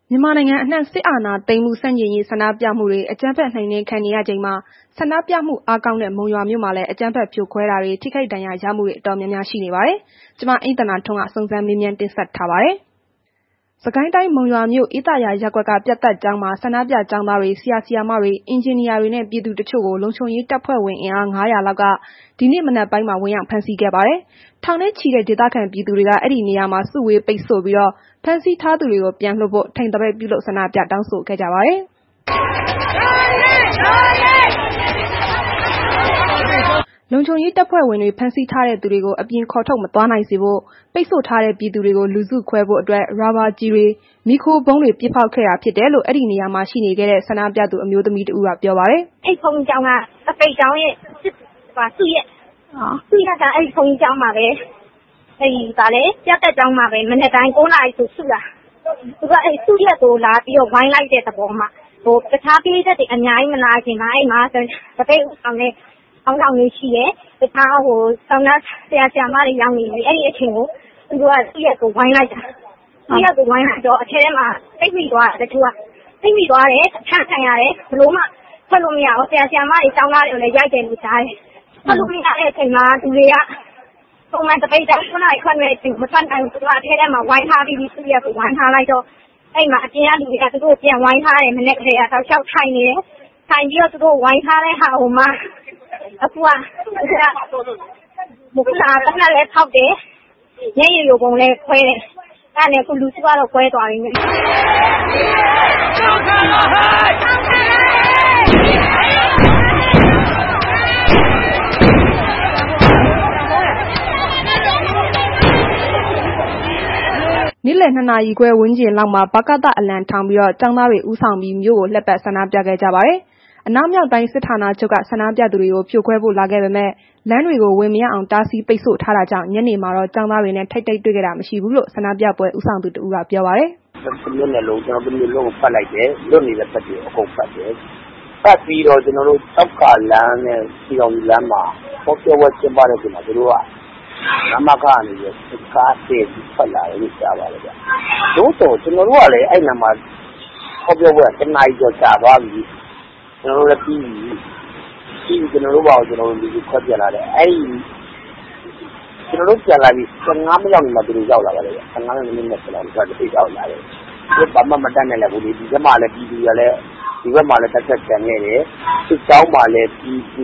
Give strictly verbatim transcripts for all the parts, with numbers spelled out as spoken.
မြန်မာနိုင်ငံအနှံ့စစ်အာဏာသိမ်းမှုဆန့်ကျင်ရေးဆန္ဒပြမှုတွေ အကြမ်းဖက်နှိမ်နင်းခံနေရချိန်မှာ ဆန္ဒပြမှုအားကောင်းတဲ့ မုံရွာမြို့မှာလည်း အကြမ်းဖက်ဖြိုခွဲတာတွေ ထိခိုက်ဒဏ်ရာရမှုတွေ အတော်များများရှိနေပါတယ်။ ကျွန်မအိမ့်သန္တာထွန်းက စုံစမ်းမေးမြန်းတင်ဆက်ထားပါတယ်။ စစ်ကိုင်းတိုင်း မုံရွာမြို့ အေးသာယာရပ်ကွက်က ပြတ်သတ်ကျောင်းမှာ ဆန္ဒပြကျောင်းသားတွေ၊ ဆရာဆရာမတွေ၊ အင်ဂျင်နီယာတွေနဲ့ ပြည်သူတချို့ကို လုံခြုံရေးတပ်ဖွဲ့ဝင် အင်အား ၅၀၀ လောက်က ဒီနေ့မနက်ပိုင်းမှာ ဝင်ရောက်ဖမ်းဆီးခဲ့ပါတယ်။ ထောင်နဲ့ချီတဲ့ ဒေသခံပြည်သူတွေက အဲ့ဒီနေရာမှာ စုဝေးပိတ်ဆို့ပြီးတော့ ဖမ်းဆီးထားသူတွေကို ပြန်လွှတ်ဖို့ ထိန်သပိတ်ပြုလုပ် ဆန္ဒပြတောင်းဆိုခဲ့ကြပါတယ်။ လုံခြုံရေးတပ်ဖွဲ့ဝင်တွေ ဖမ်းဆီးထားတဲ့သူတွေကို အပြင်ခေါ်ထုတ်မသွားနိုင်စေဖို့ ပိတ်ဆို့ထားတဲ့ ပြည်သူတွေကို လူစုခွဲဖို့အတွက် ရာဘာကျည်တွေ မီးခိုးဗုံးတွေ ပစ်ဖောက်ခဲ့တာဖြစ်တယ်လို့ အဲ့ဒီနေရာမှာ ရှိနေခဲ့တဲ့ ဆန္ဒပြသူ အမျိုးသမီးတစ်ဦးက ပြောပါတယ်။ “အဲ့ဒီဘုန်းကြီးကျောင်းက သပိတ်ကျောင်းရဲ့ စုရပ် စုရပ်က အဲ့ဒီဘုန်းကြီးကျောင်းမှာပဲ အဲ့ဒီပြတ်သတ်ကျောင်းမှာပဲ မနက်တိုင်း ၉ နာရီဆို စုတာ။ သူက အဲ့စုရပ်ကို လာပြီးတော့ ဝိုင်းလိုက်တဲ့သဘောမှာ တခြားပရိတ်သတ်တွေ အများကြီးမလာခင်မှာ အဲ့မှာ သပိတ်ဦးဆောင်တဲ့ ခေါင်းဆောင်တွေရှိတယ်။ တခြားကျောင်းသားဆရာ ဆရာမတွေ ရောက်နေပြီ။ အဲ့ဒီအချိန်ကို သူတို့က စုရပ်ကို ဝိုင်းလိုက်တာ။ စုရပ်ကို ဝိုင်းလိုက်တော့ အထဲထဲမှာ ပိတ်မိသွားတာ တချို့က ပိတ်မိသွားတယ်။ အဖမ်းခံရတယ်။ ဘယ်လိုမှ ထွက်လို့မရဘူး။ ဆရာဆရာမတွေ ကျောင်းသားတွေကိုလည်း ရိုက်တယ်လို့ကြားတယ်။ ထွက်လို့မရတဲ့အချိန်မှာ လူတွေက ပုံမှန်သပိတ်တိုင်း ၉ နာရီထွက်မယ့်အချိန် မထွက်နိုင်ဘူး။ သူတို့က အထဲထဲမှာ ဝိုင်းထားပြီးပြီ။ စုရပ်ကို ဝိုင်းထားလိုက်တော့ အဲ့မှာ အပြင်ကလူတွေက သူတို့ကို ပြန်ဝိုင်းထားတယ်။ မနက်ကတည်းက တောက်လျှောက်ထိုင်နေတယ်။ ထိုင်ပြီးတော့ သူတို့ကို ဝိုင်းထားတဲ့ဟာကိုမှ အခုက သေနတ်လည်းဖောက်တယ်။ မျက်ရည်ယိုဗုံးလည်းခွဲတယ်။ အဲ့ဒါနဲ့ အခုလူစုကတော့ ကွဲသွားပြီ။” နေ့လည် ၂ နာရီခွဲ ဝန်းကျင်လောက်မှာ ဗကသ အလံထောင်ပြီးတော့ ကျောင်းသားတွေ ဦးဆောင်ပြီး မြို့ကို လှည့်ပတ်ဆန္ဒပြခဲ့ကြပါတယ်။ အနောက်မြောက်တိုင်းစစ်ဌာနချုပ်က ဆန္ဒပြသူတွေကို ဖြိုခွဲဖို့လာခဲ့ပေမဲ့ လမ်းတွေကို ဝင်မရအောင် တားဆီးပိတ်ဆို့ထားတာကြောင့် ညနေမှာတော့ ကျောင်းသားတွေနဲ့ ထိပ်တိုက်တွေ့ခဲ့တာ မရှိဘူးလို့ ဆန္ဒပြပွဲဦးဆောင်သူတစ်ဦးက ပြောပါတယ်။ “တစ်မြို့နယ်လုံး ကျွန်တော်တို့ တစ်မြို့လုံးကို ပတ်လိုက်တယ်။ လွတ်နေတဲ့ဘက်တွေကို အကုန်ပတ်တယ်။ ပတ်ပြီးတော့ ကျွန်တော်တို့ ကျောက္ကာလမ်းနဲ့ ပြည်ထောင်စုလမ်းမှာ ဟောပြောပွဲကျင်းပတဲ့အချိန်မှာ သူတို့က နမခ ကနေပြီးတော့ ကားတည့်ပြီးထွက်လာတယ်လို့ ကြားပါတယ်ဗျ။ သို့သော် ကျွန်တော်တို့ကလည်း အဲ့နားမှာ ဟောပြောပွဲက တစ်နာရီကျော်ကြာသွားပြီ။ ကျွန်တော်တို့လည်း ပြီးပြီ။ ပြီးပြီ ကျွန်တော်တို့ဘာသာ ကျွန်တော်တို့ လူစုခွဲပြန်လာတယ်။ အဲ့ဒီကျွန်တော်တို့ ပြန်လာပြီး ၁၅ မိနစ်လောက်နေမှ သူတို့ရောက်လာပါတယ်ဗျ။ ၁၅ မိနစ် ၂၀ လောက်နေမှ သူတို့ရောက်လာတယ်။ သူတို့ဘာမှမတတ်နိုင်လိုက်ဘူးလေ။ ဒီဘက်မှာလည်း ပြည်သူတွေကလည်း ဒီဘက်မှာလည်း တပ်စွဲကျန်ခဲ့တယ်။ စစ်ကြောင်းမှာလည်း ပြည်သူ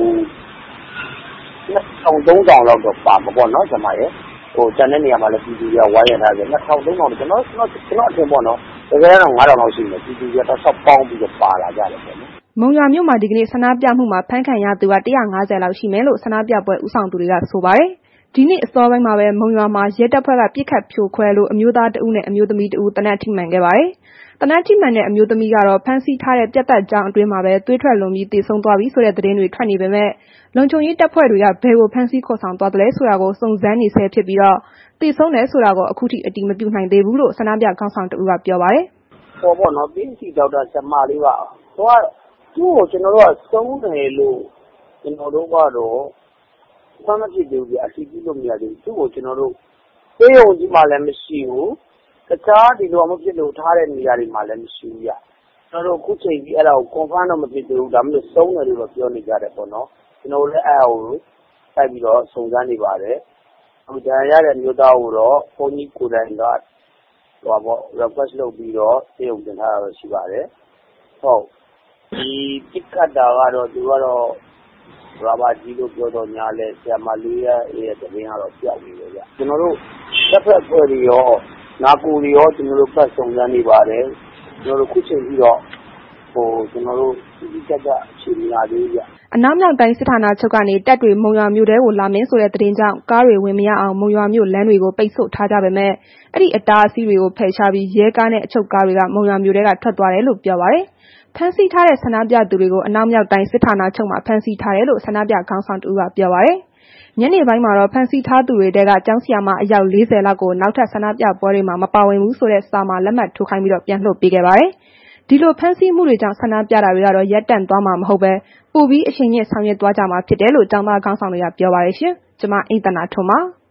နှစ်ထောင် သုံးထောင်လောက်တော့ ပါမှာပေါ့နော်။ ကျန်တဲ့နေရာမှာလည်း ပြည်သူတွေက ဝိုင်းရံထားတယ်။ နှစ်ထောင် သုံးထောင် ကျွန်တော်အထင်ပေါ့နော်။ တကယ်တမ်းတော့ ငါးထောင်လောက်ရှိမယ်။ ပြည်သူတွေက တောက်လျှောက်ပေါင်းပြီးတော့ ပါလာကြတယ်ပေါ့နော်။ ” မုံရွာမြို့မှာ ဒီကနေ့ ဆန္ဒပြမှုမှာ ဖမ်းခံရသူက ၁၅၀ လောက်ရှိမယ်လို့ ဆန္ဒပြပွဲဦးဆောင်သူတွေက ဆိုပါတယ်။ ဒီနေ့အစောပိုင်းမှာပဲ မုံရွာမှာ ရဲတပ်ဖွဲ့က ပစ်ခတ်ဖြိုခွဲလို့ အမျိုးသားတစ်ဦးနဲ့ အမျိုးသမီးတစ်ဦး သေနတ်ထိမှန်ခဲ့ပါတယ်။ သေနတ်ထိမှန်တဲ့ အမျိုးသမီးကတော့ ဖမ်းဆီးထားတဲ့ ပြတ်သတ်ကျောင်းအတွင်းမှာပဲ သွေးထွက်လွန်ပြီး သေဆုံးသွားပြီဆိုတဲ့ သတင်းတွေ ထွက်နေပေမဲ့ လုံခြုံရေးတပ်ဖွဲ့တွေက ဘယ်ကို ဖမ်းဆီးခေါ်ဆောင်သွားသလဲဆိုတာကို စုံစမ်းနေဆဲဖြစ်ပြီးတော့ သေဆုံးတယ်ဆိုတာကို အခုထိ အတည်မပြုနိုင်သေးဘူးလို့ ဆန္ဒပြခေါင်းဆောင်တစ်ဦးက ပြောပါတယ်။ “ပီအက်စီ ဒေါက်တာ ဆရာမလေးပါ။ သူ့ကို ကျွန်တော်တို့က ဆုံးတယ်လို့ ကျွန်တော်တို့ကတော့ မှတ်မဖြစ်သေးဘူးဗျ။ အတည်ပြုလို့မရသေးဘူး။ သူ့ကို ကျွန်တော်တို့ ဆေးရုံကြီးမှာလည်း မရှိဘူး။ တခြားဒီလိုဟာမျိုးဖြစ်လို့ ထားတဲ့နေရာတွေမှာလည်း မရှိဘူးဗျ။ ကျွန်တော်တို့ ခုချိန်ထိ အဲ့ဒါကို confirm တော့ မဖြစ်သေးဘူး။ ဒါပေမဲ့ ဆုံးတယ်လို့တော့ ပြောနေကြတယ်ပေါ့နော်။ ကျွန်တော်တို့လည်း အဲ့ဒါကို လိုက်ပြီးတော့ စုံစမ်းနေပါတယ်။ ဒဏ်ရာရတဲ့ အမျိုးသားကိုတော့ ဘုန်းကြီးကိုယ်တိုင်က request လုပ်ပြီးတော့ ဆေးရုံတင်ထားတာတော့ ရှိပါတယ်။ ဒီပစ်ခတ်တာကတော့ သူကတော့ ရာဘာကျည်လို့ ပြောသော်ငြားလည်း ဆရာမလေးရဲ့ သတင်းကတော့ ပျောက်နေတယ်ဗျ။ ကျွန်တော်တို့ အကြမ်းဖက်အဖွဲ့တွေရော နာကိုတွေရော ကျွန်တော်တို့ ပတ်စုံစမ်းနေပါတယ်။ ကျွန်တော်တို့ ခုချိန်ထိတော့ ကျွန်တော်တို့ တိတိကျကျ အဖြေမရသေးဘူးဗျ။ ” အနောက်မြောက်တိုင်းစစ်ဌာနချုပ်ကနေ တပ်တွေ မုံရွာမြို့ထဲကို လာမယ်ဆိုတဲ့ သတင်းကြောင့် ကားတွေဝင်မရအောင် မုံရွာမြို့လမ်းတွေကို ပိတ်ဆို့ထားကြပေမဲ့ အဲ့ဒီအတားအဆီးတွေကို ဖယ်ရှားပြီး ရဲကားနဲ့ အချုပ်ကားတွေက မုံရွာမြို့ထဲက ထွက်သွားတယ်လို့ ပြောပါတယ်။ ဖမ်းဆီးထားတဲ့ ဆန္ဒပြသူတွေကို အနောက်မြောက်တိုင်းစစ်ဌာနချုပ်မှာ ဖမ်းဆီးထားတယ်လို့ ဆန္ဒပြခေါင်းဆောင်တစ်ဦးက ပြောပါတယ်။ ညနေပိုင်းမှာတော့ ဖမ်းဆီးထားသူတွေထဲက ကျောင်းဆရာမ အယောက် ၄၀ လောက်ကို နောက်ထပ် ဆန္ဒပြပွဲတွေမှာ မပါဝင်ဘူးဆိုတဲ့ စာမှာ လက်မှတ်ထိုးခိုင်းပြီး ပြန်လွှတ်ပေးခဲ့ပါတယ်။ ဒီလိုဖမ်းဆီးမှုတွေကြောင့် ဆန္ဒပြတာတွေကတော့ ရပ်တန့်သွားမှာမဟုတ်ဘဲ ပိုပြီး အရှိန်မြှင့်ဆောင်ရွက်သွားကြမှာဖြစ်တယ်လို့ ကျောင်းသားခေါင်းဆောင်တွေက ပြောပါတယ်ရှင်။ ကျွန်မအိမ့်သန္တာထွန်းပါ။